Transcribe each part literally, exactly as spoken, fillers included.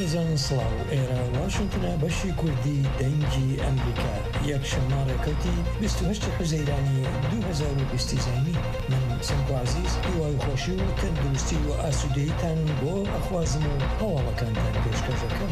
بەڕێزان سڵاو، ئێرە واشنگتنە بەشی کوردی دەنگی ئەمریکا یەک شەماڕێکەوتی بیست و هەشت حوزەیرانی دوو هەزار و بیست زینی. من سمکو عزیز هیوای خۆشی و تەندروستی و ئاسوودەییتان بۆ ئەخوازم و هەواڵەکانتان پێشکەش دەکەم.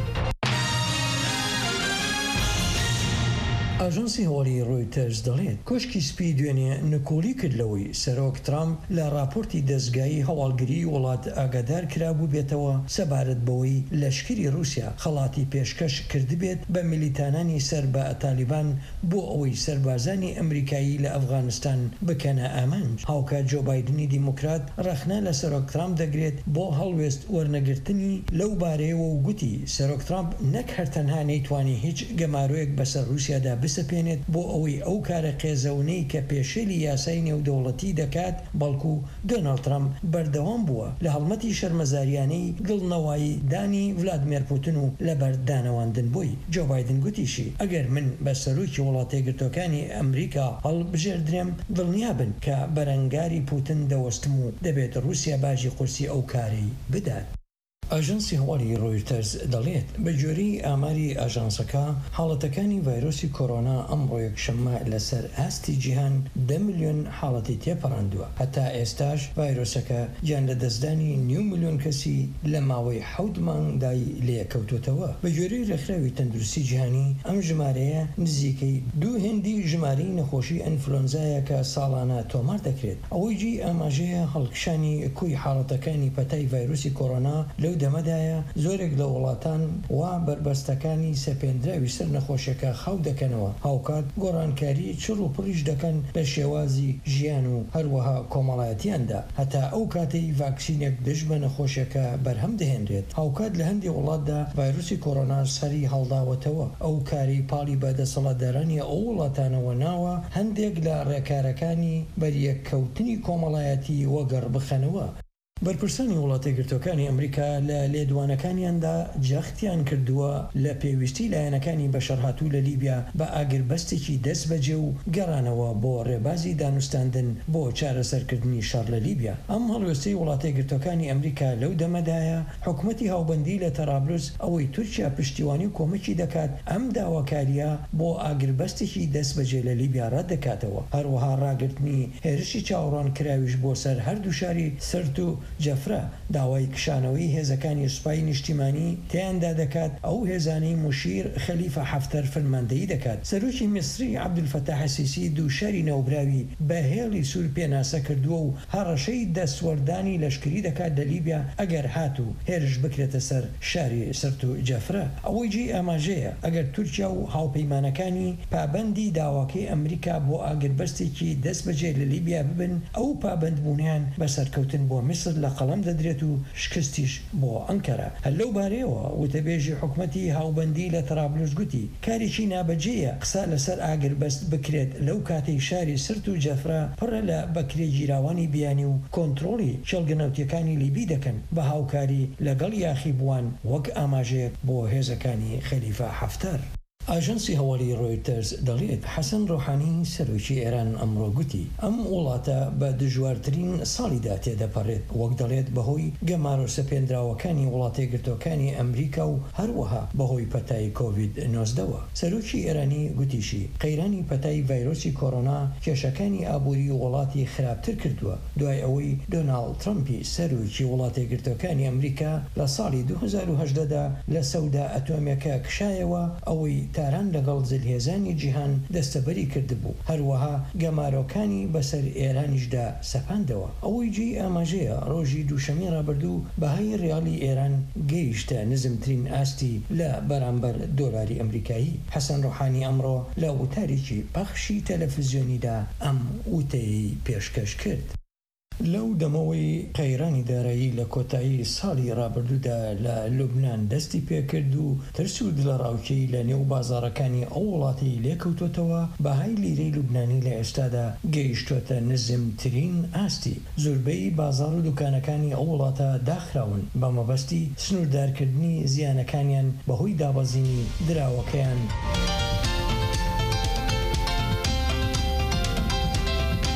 ئاژانسی هەواڵی ڕۆیتەرز دەڵێت کۆشکی سپی دوێنێ نکۆلی کردلەوەی سەرۆک ترامپ لە راپۆرتی دەستگای هەواڵگری وڵات ئاگادار کرابوو بێتەوە سەبارەت بەوەی لەشکری رووسیا خەڵاتی پێشکەش کردبێت بە میلیتانانی سەر بە تالیبان بۆ ئەوەی سەربازانی ئەمریکایی لە ئەفغانستان بکەنە ئامانج. هاوکات جۆ بایدنی دیموکرات ڕەخنە لە سەرۆک ترامپ دەگرێت بۆ هەڵوێست وەرنەگرتنی لەو بارەیەوە و گوتی سەرۆک ترامپ نەک هەرتەنها نەیتوانی هیچ گەمارۆیەک بەسەر رووسیادا بسەپێنێت بۆ ئەوەی ئەو کارە قێزەونەی کە پێشێلی یاسای نێودەوڵەتی دەکات، بەڵکو دۆناڵد ترامپ بەردەوام بووە لە هەڵمەتی شەرمەزاریانەی گڵنەوایی دانی ڤلادیمیر پوتین و لەبەر دانەواندن بووی. جۆ بایدن گوتیشی ئەگەر من بە سەرۆکی وڵاتە یەکگرتووەکانی ئەمریکا هەڵبژێردرێم دڵنیابن کە بەرەنگاری پوتین دەوەستم و دەبێت رووسیا باژی قورسی ئەو کارەی بدات. ئاژانسی هەواڵی ڕۆیتەرز دەڵێت بە جۆرەی ئاماری ئاژانسەکە حاڵەتەکانی ڤایرۆسی کۆرۆنا ئەمڕۆ یەکشەممە لەسەر ئاستی جیهان دە ملیۆن حاڵەتی تێپەڕاندووە. هەتا ئێستاش ڤایرۆسەکە گیان لە دەستدانی نیو ملیۆن کەسی لە ماوەی حەوت مانگدای لێکەوتوتەوە. بە جۆرەی ڕێکخراوی تەندروستی جیهانی ئەم ژمارەیە نزیکەی دوو هێندی ژمارەی نەخۆشی ئەنفلۆنزایە کە ساڵانە تۆمار دەکرێت. ئەوەی جی ئاماژەیە هەڵکشانی کوی حاڵەتەکانی پەتای ڤایرۆسی کۆرۆنا لەو دەمەدایە زۆرێک لە وڵاتان وا بربەستەکانی سەپێنراوی سەر نەخۆشیەکە خاو دەکەنەوە. هاوکات گۆڕانکاری چڕ و پڕیش دەکەن لە شێوازی ژیان و هەروەها کۆمەڵایەتیاندا هەتا ئەو کاتەی ڤاکسینێک دژ بە نەخۆشیەکە بەرهەم دەهێنرێت. هاوکات لە هەندێک وڵاتدا ڤایرۆسی کۆرۆنا سەری هەڵداوەتەوە. ئەو کاری پاڵی بەدەسەڵاتدارانی ئەو وڵاتانەوە ناوە هەندێک لە ڕێکارەکانی بەریەککەوتنی کۆمەڵایەتی وەگەڕ بخەنەوە. بەرپرسانی وڵاتە یەکگرتووەکانی ئەمریکا لە لێدوانەکانیاندا جەختیان کردووە لە پێویستی لایەنەکانی بەشەرهاتوو لە لیبیا بە ئاگربەستێکی دەست بەجێ و گەڕانەوە بۆ ڕێبازی دانوستاندن بۆ چارەسەرکردنی شەڕ لە لیبیا. ئەم هەڵوێستەی وڵاتە یەکگرتووەکانی ئەمریکا لەو دەمەدایە حکومەتی هاوبەندی لە تەرابلوس ئەوەی تورکیا پشتیوانی و کۆمەکی دەکات ئەم داواکاریە بۆ ئاگربەستێکی دەست بەجێ لە لیبیا ڕەتدەکاتەوە. هەروەها ڕاگررتنی هێرشی چاوەڕوان کراویش بۆ سەر هەردوو شاری سرت و جەفرە داوای کشانەوەی هێزەکانی سوپای نیشتیمانی تیاندا دەکات ئەو هێزانەی موشیر خەلیفە حەفتەر فەرماندەیی دەکات. سەرۆکی میسری عەبدولفەتاح السیسی دوو شاری نەوبراوی بە هێڵی سوور پێناسە کردووە و هەڕەشەی دەستوەردانی لەشکری دەکات لە لیبیا ئەگەر هات و هێرش بکرێتە سەر شاری سرت و جەفرە. ئەوەی جی ئاماژەیە ئەگەر تورکیا و هاوپەیمانەکانی پابەندی داواکەی ئەمریکا بۆ ئاگربەستێکی دەست بەجێ لە لیبیا ببن، ئەو پابەندبوونیان بەسەرکەوتن بۆ میسر لە قەڵەم دەدرێت و شکستیش بۆ ئەنکەرە. هەر لەو بارەیەوە وتەبێژی حکومەتی هاوبەندی لە تەرابلوس گوتی کارێکی نابەجێیە قسە لەسەر ئاگربەست بکرێت لەو کاتەی شاری سرت و جەفرە پڕە لە بەکرێ گیراوانی بیانی و کۆنتڕۆڵی چێڵگەنەوتیەکانی لیبی دەکەن بە هاوکاری لەگەڵ یاخی بووان وەک ئاماژەیەک بۆ هێزەکانی خەلیفە حەفتەر. ئاژانسی هەواڵی ڕۆیتەرز دەڵێت حەسەن ڕۆحانی سەرۆکی ئێران ئەمڕۆ گوتی ئەم وڵاتە بە دژوارترین ساڵیدا تێدەپەڕێت، وەک دەڵێت بەهۆی گەمارۆ سەپێنراوەکانی وڵاتە یەکگرتووەکانی ئەمریکا و هەروەها بەهۆی پەتای کۆڤید نۆزدەوە. سەرۆکی ئێرانی گوتیشی قەیرانی پەتای ڤایرۆسی کۆرۆنا کێشەکانی ئابووری وڵاتی خراپتر کردووە دوای ئەوەی دۆناڵد ترامپی سەرۆکی وڵاتە یەکگرتووەکانی ئەمریکا لە ساڵی دوو هەزار و هەژدەدا لە سەودا ئەتۆمیەکە کشایەوە ئەوەی تاران لەگەڵ جلهێزانی جیهان دەستەبەری کردبوو. هەروەها گەمارۆکانی بەسەر ئێرانیشدا سەپاندەوە. ئەوەی جی ئاماژەیە ڕۆژی دووشەمەی ڕابردوو بەهای ڕیاڵی ئێران گەیشتە نزمترین ئاستی لە بەرامبەر دۆلاری ئەمریکایی. حەسەن ڕۆحانی ئەمڕۆ لە وتارێکی پەخشی تەلەڤیزیۆنیدا ئەم وتەیەی پێشکەش کرد. لەو دەمەوەی قەیرانی دارایی لە کۆتایی ساڵی ڕابردوودا لە لوبنان دەستی پێکرد و ترس و دڵەڕاوکەی لە نێو بازاڕەکانی ئەو وڵاتی لێکەوتوتەوە، بەهای لیرەی لوبنانی لە ئێستادا گەیشتوتە نزمترین ئاستی. زۆربەی بازاڕ و دوکانەکانی ئەو وڵاتە داخراون بە مەبەستی سنووردارکردنی زیانەکانیان بەهۆی دابەزینی دراوەکەیان.